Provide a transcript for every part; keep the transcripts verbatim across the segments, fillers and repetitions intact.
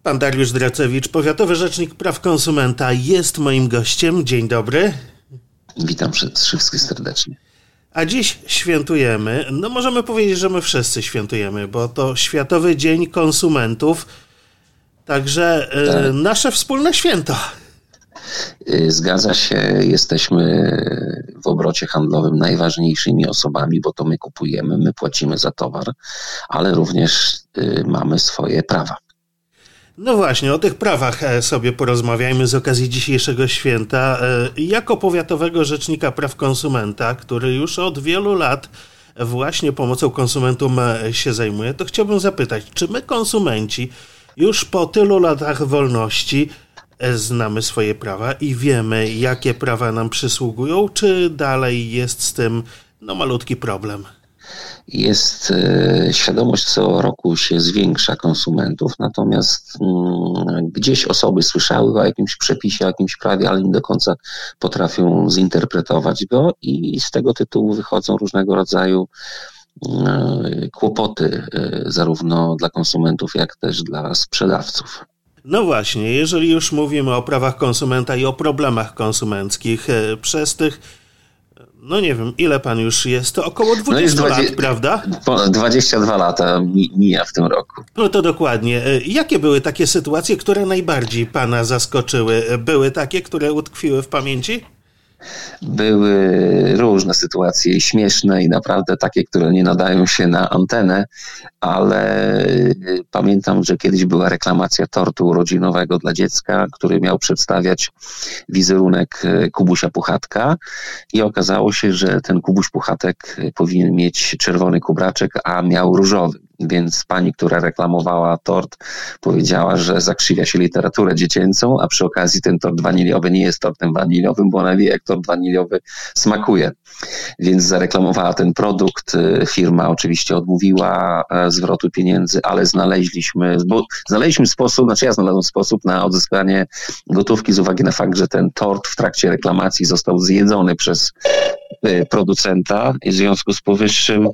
Pan Dariusz Dracewicz, Powiatowy Rzecznik Praw Konsumenta, jest moim gościem. Dzień dobry. Witam wszystkich serdecznie. A dziś świętujemy, no możemy powiedzieć, że my wszyscy świętujemy, bo to Światowy Dzień Konsumentów, także tak. y, nasze wspólne święto. Zgadza się, jesteśmy w obrocie handlowym najważniejszymi osobami, bo to my kupujemy, my płacimy za towar, ale również y, mamy swoje prawa. No właśnie, o tych prawach sobie porozmawiajmy z okazji dzisiejszego święta. Jako Powiatowego Rzecznika Praw Konsumenta, który już od wielu lat właśnie pomocą konsumentom się zajmuje, to chciałbym zapytać, czy my konsumenci już po tylu latach wolności znamy swoje prawa i wiemy, jakie prawa nam przysługują, czy dalej jest z tym no malutki problem? Jest e, świadomość co roku się zwiększa konsumentów, natomiast mm, gdzieś osoby słyszały o jakimś przepisie, o jakimś prawie, ale nie do końca potrafią zinterpretować go i z tego tytułu wychodzą różnego rodzaju e, kłopoty e, zarówno dla konsumentów, jak też dla sprzedawców. No właśnie, jeżeli już mówimy o prawach konsumenta i o problemach konsumenckich, e, przez tych no nie wiem, ile pan już jest? To około dwadzieścia no lat, prawda? dwadzieścia dwa lata mija w tym roku. No to dokładnie. Jakie były takie sytuacje, które najbardziej pana zaskoczyły? Były takie, które utkwiły w pamięci? Były różne sytuacje, śmieszne i naprawdę takie, które nie nadają się na antenę, ale pamiętam, że kiedyś była reklamacja tortu urodzinowego dla dziecka, który miał przedstawiać wizerunek Kubusia Puchatka i okazało się, że ten Kubuś Puchatek powinien mieć czerwony kubraczek, a miał różowy. Więc pani, która reklamowała tort, powiedziała, że zakrzywia się literaturę dziecięcą, a przy okazji ten tort waniliowy nie jest tortem waniliowym, bo ona wie, jak tort waniliowy smakuje. Więc zareklamowała ten produkt. Firma oczywiście odmówiła zwrotu pieniędzy, ale znaleźliśmy, bo znaleźliśmy sposób, znaczy ja znalazłem sposób na odzyskanie gotówki z uwagi na fakt, że ten tort w trakcie reklamacji został zjedzony przez producenta i w związku z powyższym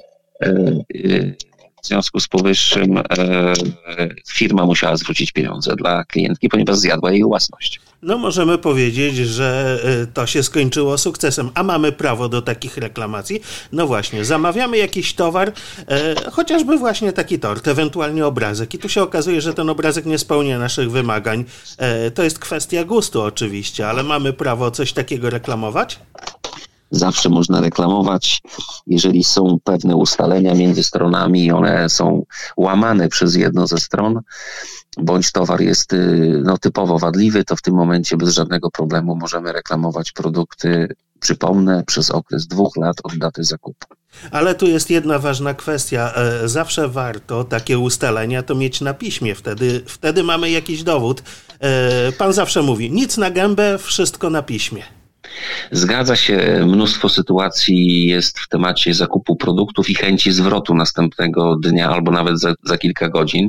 W związku z powyższym e, firma musiała zwrócić pieniądze dla klientki, ponieważ zjadła jej własność. No możemy powiedzieć, że to się skończyło sukcesem, a mamy prawo do takich reklamacji. No właśnie, zamawiamy jakiś towar, e, chociażby właśnie taki tort, ewentualnie obrazek i tu się okazuje, że ten obrazek nie spełnia naszych wymagań. E, to jest kwestia gustu oczywiście, ale mamy prawo coś takiego reklamować? Zawsze można reklamować, jeżeli są pewne ustalenia między stronami i one są łamane przez jedną ze stron, bądź towar jest no, typowo wadliwy, to w tym momencie bez żadnego problemu możemy reklamować produkty, przypomnę, przez okres dwóch lat od daty zakupu. Ale tu jest jedna ważna kwestia. Zawsze warto takie ustalenia to mieć na piśmie. Wtedy, wtedy mamy jakiś dowód. Pan zawsze mówi, nic na gębę, wszystko na piśmie. Zgadza się, mnóstwo sytuacji jest w temacie zakupu produktów i chęci zwrotu następnego dnia albo nawet za, za kilka godzin,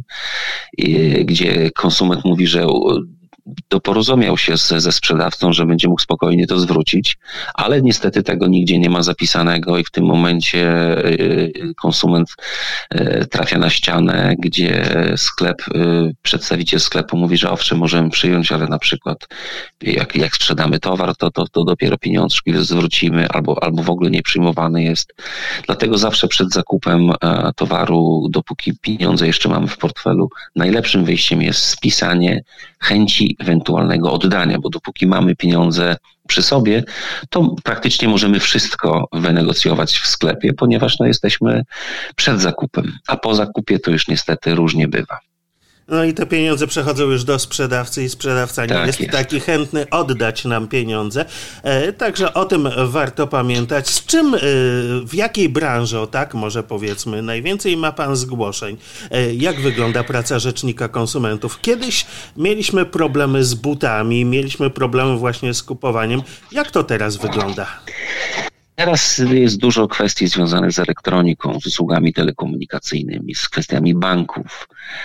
gdzie konsument mówi, że doporozumiał się z, ze sprzedawcą, że będzie mógł spokojnie to zwrócić, ale niestety tego nigdzie nie ma zapisanego i w tym momencie konsument trafia na ścianę, gdzie sklep, przedstawiciel sklepu mówi, że owszem, możemy przyjąć, ale na przykład jak, jak sprzedamy towar, to, to, to dopiero pieniążki zwrócimy albo, albo w ogóle nie przyjmowany jest. Dlatego zawsze przed zakupem towaru, dopóki pieniądze jeszcze mamy w portfelu, najlepszym wyjściem jest spisanie chęci ewentualnego oddania, bo dopóki mamy pieniądze przy sobie, to praktycznie możemy wszystko wynegocjować w sklepie, ponieważ no, jesteśmy przed zakupem, a po zakupie to już niestety różnie bywa. No i te pieniądze przechodzą już do sprzedawcy i sprzedawca nie tak jest, jest taki chętny oddać nam pieniądze. E, także o tym warto pamiętać. Z czym, e, w jakiej branży, o tak może powiedzmy, najwięcej ma pan zgłoszeń? E, jak wygląda praca Rzecznika Konsumentów? Kiedyś mieliśmy problemy z butami, mieliśmy problemy właśnie z kupowaniem. Jak to teraz wygląda? Teraz jest dużo kwestii związanych z elektroniką, z usługami telekomunikacyjnymi, z kwestiami banków,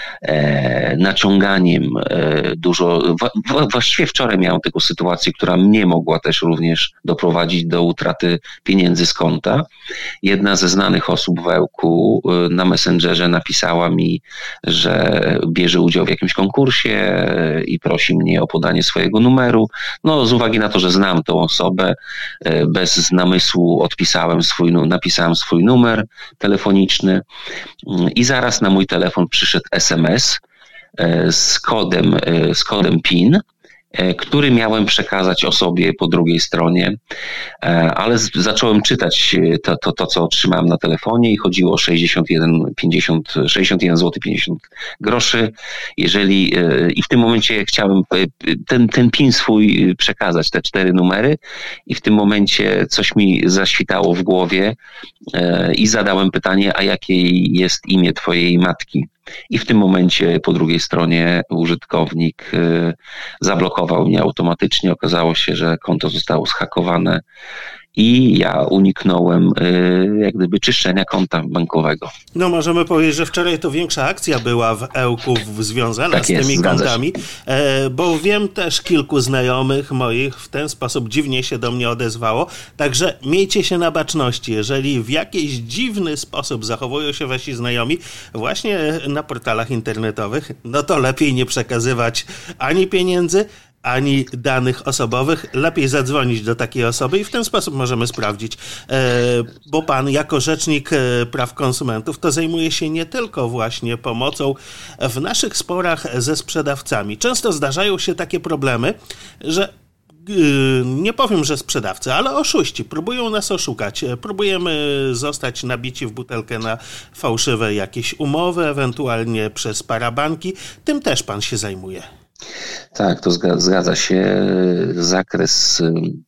e, naciąganiem. E, dużo. W, właściwie wczoraj miałem taką sytuację, która mnie mogła też również doprowadzić do utraty pieniędzy z konta. Jedna ze znanych osób w Ełku e, na Messengerze napisała mi, że bierze udział w jakimś konkursie e, i prosi mnie o podanie swojego numeru. No, z uwagi na to, że znam tą osobę, e, bez namysłu odpisałem swój, napisałem swój numer telefoniczny i zaraz na mój telefon przyszedł es em es z kodem, z kodem PIN, który miałem przekazać osobie po drugiej stronie, ale zacząłem czytać to, to, to co otrzymałem na telefonie i chodziło o sześćdziesiąt jeden złotych pięćdziesiąt groszy. Jeżeli, i w tym momencie chciałem ten, ten PIN swój przekazać, te cztery numery, i w tym momencie coś mi zaświtało w głowie i zadałem pytanie, a jakie jest imię twojej matki? I w tym momencie po drugiej stronie użytkownik zablokował mnie automatycznie. Okazało się, że konto zostało zhakowane i ja uniknąłem jak gdyby czyszczenia konta bankowego. No możemy powiedzieć, że wczoraj to większa akcja była w Ełku związana tak z tymi jest, kontami, bo wiem też kilku znajomych moich w ten sposób dziwnie się do mnie odezwało, także miejcie się na baczności, jeżeli w jakiś dziwny sposób zachowują się wasi znajomi właśnie na portalach internetowych, no to lepiej nie przekazywać ani pieniędzy, ani danych osobowych. Lepiej zadzwonić do takiej osoby i w ten sposób możemy sprawdzić, bo pan jako rzecznik praw konsumentów to zajmuje się nie tylko właśnie pomocą w naszych sporach ze sprzedawcami. Często zdarzają się takie problemy, że nie powiem, że sprzedawcy, ale oszuści próbują nas oszukać. Próbujemy zostać nabici w butelkę na fałszywe jakieś umowy, ewentualnie przez parabanki. Tym też pan się zajmuje. Tak, to zgadza się. Zakres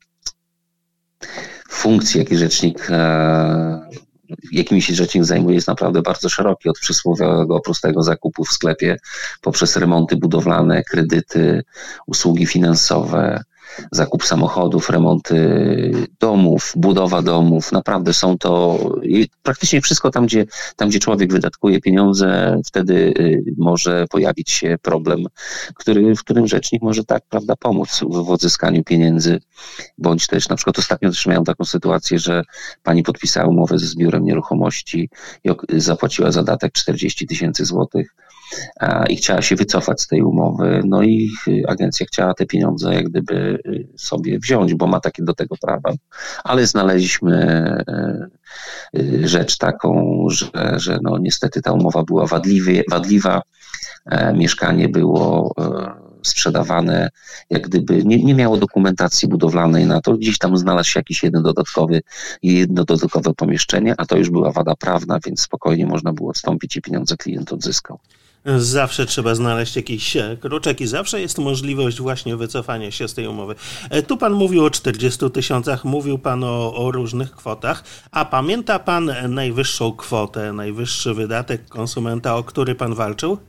funkcji, jaki rzecznik, jakimi się rzecznik zajmuje, jest naprawdę bardzo szeroki. Od przysłowiowego prostego zakupu w sklepie, poprzez remonty budowlane, kredyty, usługi finansowe, zakup samochodów, remonty domów, budowa domów. Naprawdę są to praktycznie wszystko tam, gdzie, tam, gdzie człowiek wydatkuje pieniądze, wtedy może pojawić się problem, który, w którym rzecznik może tak, prawda, pomóc w odzyskaniu pieniędzy, bądź też na przykład ostatnio też miałem taką sytuację, że pani podpisała umowę z biurem nieruchomości i zapłaciła zadatek czterdzieści tysięcy złotych i chciała się wycofać z tej umowy, no i agencja chciała te pieniądze jak gdyby sobie wziąć, bo ma takie do tego prawa, ale znaleźliśmy rzecz taką, że, że no niestety ta umowa była wadliwy, wadliwa, mieszkanie było sprzedawane, jak gdyby nie, nie miało dokumentacji budowlanej na to, gdzieś tam znalazł się jakiś jeden dodatkowy, jedno dodatkowe pomieszczenie, a to już była wada prawna, więc spokojnie można było odstąpić i pieniądze klient odzyskał. Zawsze trzeba znaleźć jakiś kruczek i zawsze jest możliwość właśnie wycofania się z tej umowy. Tu pan mówił o czterdziestu tysiącach, mówił pan o, o różnych kwotach, a pamięta pan najwyższą kwotę, najwyższy wydatek konsumenta, o który pan walczył?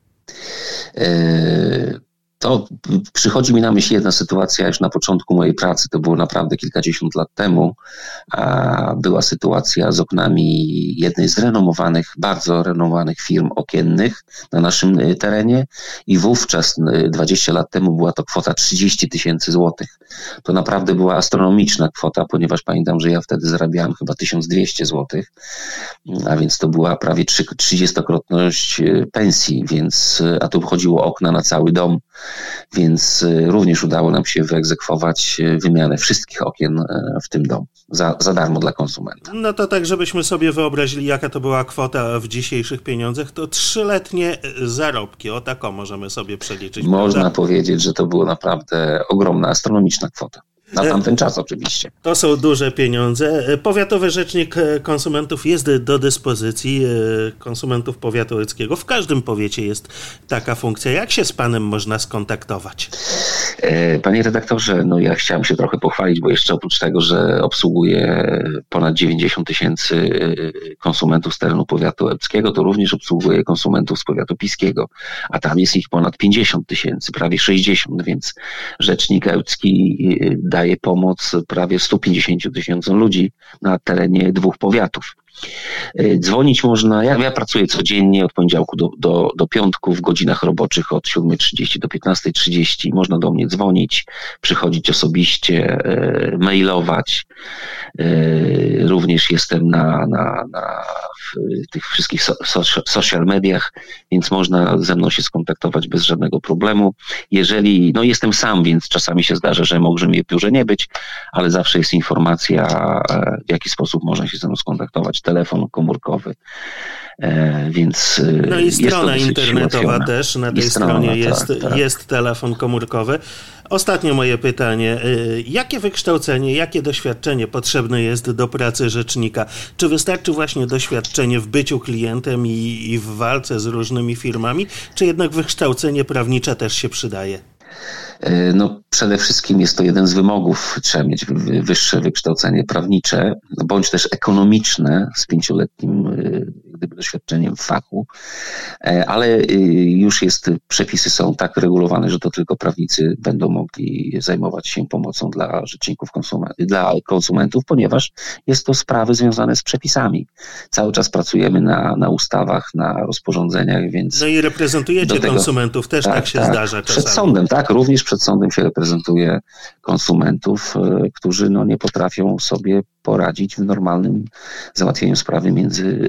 Yy... To przychodzi mi na myśl jedna sytuacja już na początku mojej pracy, to było naprawdę kilkadziesiąt lat temu. Była sytuacja z oknami jednej z renomowanych, bardzo renomowanych firm okiennych na naszym terenie i wówczas dwadzieścia lat temu była to kwota trzydzieści tysięcy złotych. To naprawdę była astronomiczna kwota, ponieważ pamiętam, że ja wtedy zarabiałem chyba tysiąc dwieście złotych, a więc to była prawie trzydziestokrotność pensji, więc, a tu chodziło o okna na cały dom. Więc również udało nam się wyegzekwować wymianę wszystkich okien w tym domu za, za darmo dla konsumenta. No to tak, żebyśmy sobie wyobrazili, jaka to była kwota w dzisiejszych pieniądzach, to trzyletnie zarobki, o taką możemy sobie przeliczyć. Można prawda? powiedzieć, że to była naprawdę ogromna, astronomiczna kwota. Na tamten czas oczywiście. To są duże pieniądze. Powiatowy Rzecznik Konsumentów jest do dyspozycji konsumentów powiatu łódzkiego. W każdym powiecie jest taka funkcja. Jak się z panem można skontaktować? Panie redaktorze, no ja chciałem się trochę pochwalić, bo jeszcze oprócz tego, że obsługuję ponad dziewięćdziesiąt tysięcy konsumentów z terenu powiatu ełckiego, to również obsługuję konsumentów z powiatu piskiego, a tam jest ich ponad pięćdziesiąt tysięcy, prawie sześćdziesiąt, więc Rzecznik Ełcki daje pomoc prawie stu pięćdziesięciu tysiącom ludzi na terenie dwóch powiatów. Dzwonić można, ja, ja pracuję codziennie od poniedziałku do, do, do piątku w godzinach roboczych od siódmej trzydzieści do piętnastej trzydzieści. Można do mnie dzwonić, przychodzić osobiście, e, mailować. E, również jestem na, na, na w tych wszystkich so, so, social mediach, więc można ze mną się skontaktować bez żadnego problemu. Jeżeli, no jestem sam, więc czasami się zdarza, że może mnie w biurze nie być, ale zawsze jest informacja, w jaki sposób można się ze mną skontaktować. Telefon komórkowy, e, więc no i strona internetowa ułatwione. Też, na tej I stronie strona, jest, tak, tak. jest telefon komórkowy. Ostatnie moje pytanie. Jakie wykształcenie, jakie doświadczenie potrzebne jest do pracy rzecznika? Czy wystarczy właśnie doświadczenie w byciu klientem i, i w walce z różnymi firmami, czy jednak wykształcenie prawnicze też się przydaje? No, przede wszystkim jest to jeden z wymogów. Trzeba mieć wyższe wykształcenie prawnicze, bądź też ekonomiczne z pięcioletnim gdyby doświadczeniem w fachu, ale już jest, przepisy są tak regulowane, że to tylko prawnicy będą mogli zajmować się pomocą dla rzeczników konsumentów, dla konsumentów, ponieważ jest to sprawy związane z przepisami. Cały czas pracujemy na, na ustawach, na rozporządzeniach, więc... No i reprezentujecie tego, konsumentów, też tak, tak się tak, zdarza czasami. Przed sądem, tak, również przed sądem się reprezentuje konsumentów, którzy no, nie potrafią sobie poradzić w normalnym załatwieniu sprawy między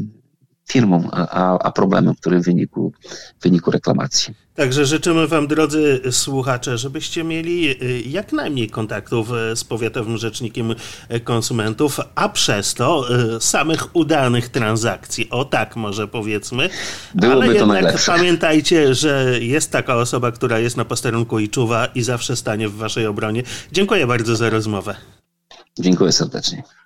firmą, a, a problemem, który w wyniku, w wyniku reklamacji. Także życzymy wam, drodzy słuchacze, żebyście mieli jak najmniej kontaktów z powiatowym rzecznikiem konsumentów, a przez to samych udanych transakcji. O tak może powiedzmy. Byłoby ale to jednak najlepsze. Pamiętajcie, że jest taka osoba, która jest na posterunku i czuwa i zawsze stanie w waszej obronie. Dziękuję bardzo za rozmowę. Dziękuję serdecznie.